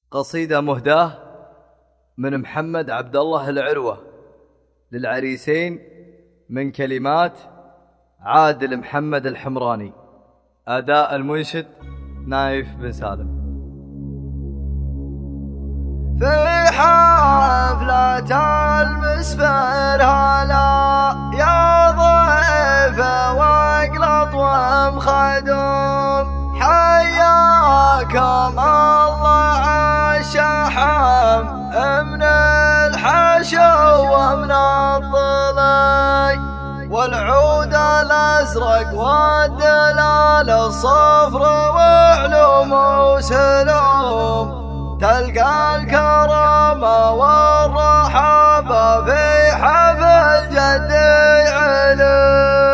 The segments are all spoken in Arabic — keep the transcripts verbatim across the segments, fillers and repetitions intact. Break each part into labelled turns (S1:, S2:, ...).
S1: قصيدة مهداة من محمد عبد الله العروة للعريسين من كلمات عادل محمد الحمراني. أداء المنشد نايف بن سالم.
S2: في حفلة المسفر هلا يا ضيف واقلط ومخدوم، حياكم الله عالشحم من الحشو ومن الضلي، والعود الازرق والدلال الصفر وعلوم وسلوم، تلقى الكرامة والرحابة في حفل جدي علي.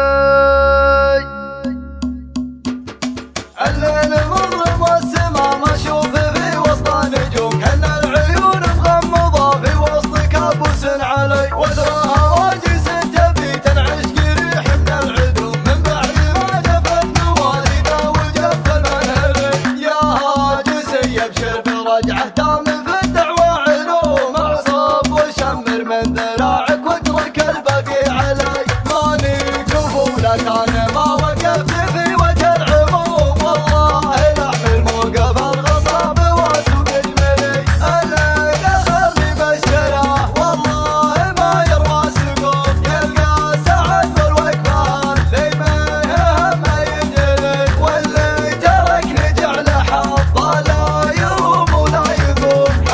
S2: الليل مظلم والسما مشوف في وسط نجوم، كان العيون مغمضة في وسط كابوس علي، وذراها واجس تبي تنعش قريح من العدوم، من بعد ما جفت مواليده وجف المنهل. يا هاجس يبشر برجعه تام في الدعوة علوم، اعصب وشمر من ذراعك واترك الباقي علي، ماني قبولك انا ما وقفت في وجه العموم، والله لحم الموقف الغصاب واسوق الملي، اللي دخلني بالشراه والله ما يروى سقوم، يلقى سعد والوقفان لي ما يهم ينجلي، واللي تركني جعل حظه لا يروم ولا يقوم،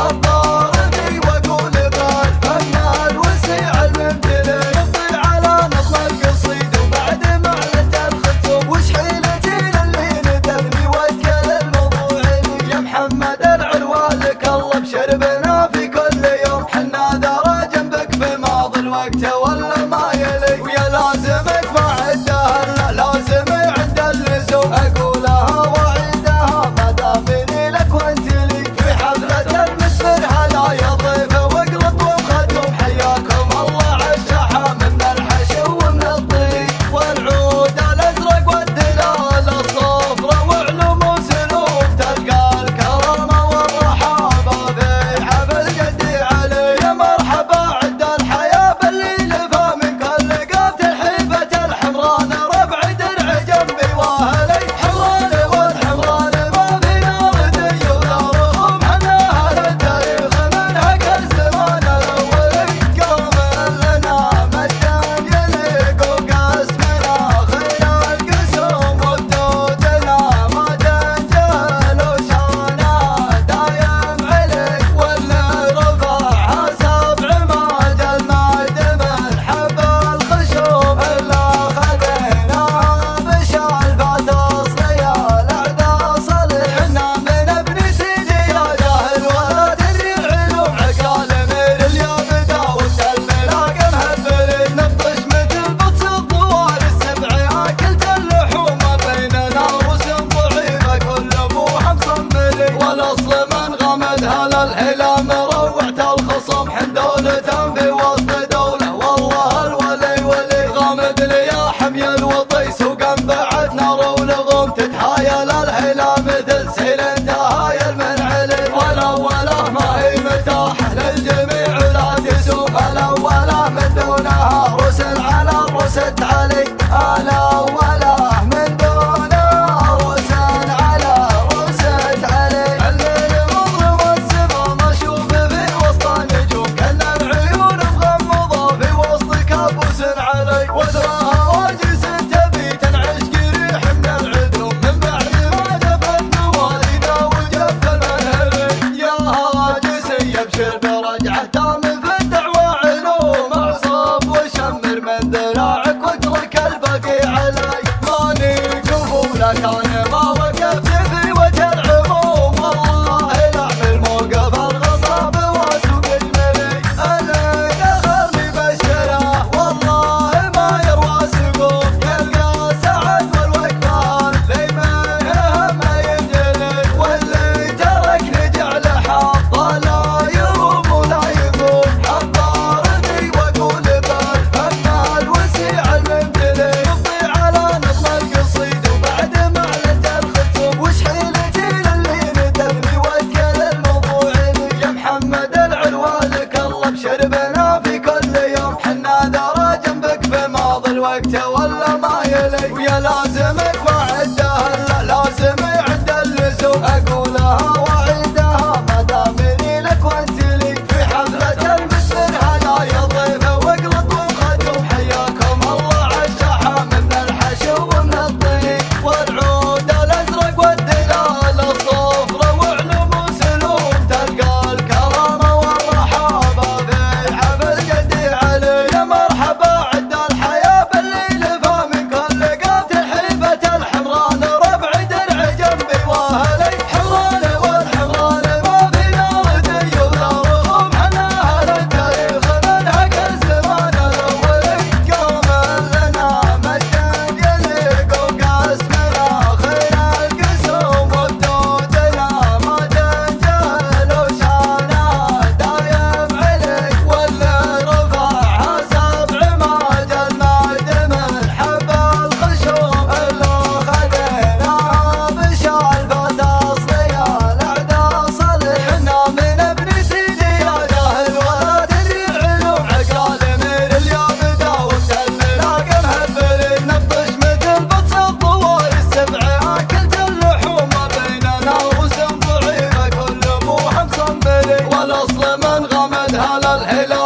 S2: حضرني واقول بالفنان وسيع الممتلي، يطير على نظم القصيد وبعد ما علت الختوم، وش حيلتي للي ندبني واتكل الموضوع لي، يا محمد العروة لك الله بشربنا في كل يوم، حنا ذرى جنبك في ماضي الوقت ولا ما يلي، ويا لازمك ما عدها لازم عند اللزوم، اقولها واعيدها ما دامني لك وانت لي، في حفلة المسفر هلا يا ضيف واقلط ومخدوم، حياكم الله عالشحم من الحشو ومن الطيب، والعود الازرق والدلال الصفرا وعلوم وسلوم، تلقى الكرامة والرحابة في حفل جدي علي، يا مرحبا عد الحياة باللي لفى من كل قافة الحيبة الحمران، ربع درع جنبي واهلي، حمراني والحمران ما في ردي ولا رغم، حنا اهل التاريخ منها كالزمان الاولي، قوم لنا مجد يليق وقسمنا خير القسوم، ودودنا ما تنجهل وشانا دايم عليك، واللي رفعها سبع ماج المعد من حب الخشوم، الا خذيناها بشال فات اصلي الاعداء صلي، حنا من ابن سيدي يا جاهل ولا تدري العلوم، عقال امير اليابدا وانت الملاقى مهبلي، نبطش مثل بطس الضوار السبع اكلت اللحوم، بيننا رسم ضعيفه كل ابوها مصملي، والاصل من غمدها للهلام روعت الخصم، حندولة في وسط دوله والله الولي ولي، غامد لي يا حمي الوطي سوقا بعد نار ولغم، تتهايل الهلا مثل سيل تهايل من علي، والاوله ما هي متاحه للجميع لا تسوم، الاوله من دونها رسل على رست علي، الاوله من دونها رسل على رست علي، الليل مظلم والسما مشوف في وسط نجوم، كان العيون مغمضه في وسط كابوس علي، وذراها واجس تبي تنعش قريح من العدوم، من بعد ما جفت مواليده وجف المنهل. يا هاجس يبشر برجعه تام في الدعوة علوم، اعصب وشمر من ذراعك واترك الباقي علي، ماني قبولك انا ما وقفت في وجه العموم، والله لحم الموقف الغصاب واسوق الملي، اللي دخلني بالشراه والله ما يروى سقوم، يلقى سعد والوقفان لي ما يهم ينجلي، واللي تركني جعل حظه لا يروم ولا يقوم. الهلال